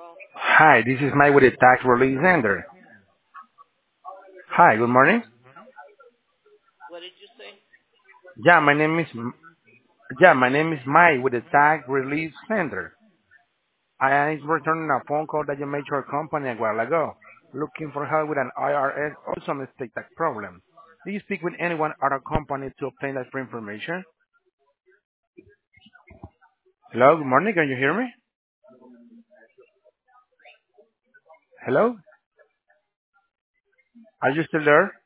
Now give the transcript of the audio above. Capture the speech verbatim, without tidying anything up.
Hi, this is Mike with the Tax Relief Center. Hi, good morning. Yeah, my name is M- yeah, my name is Mike with the Tax Relief Center. I is returning a phone call that you made to our company a while ago, looking for help with an I R S or some estate tax problem. Do you speak with anyone at our company to obtain that free information? Hello, good morning. Can you hear me? Hello, are you still there?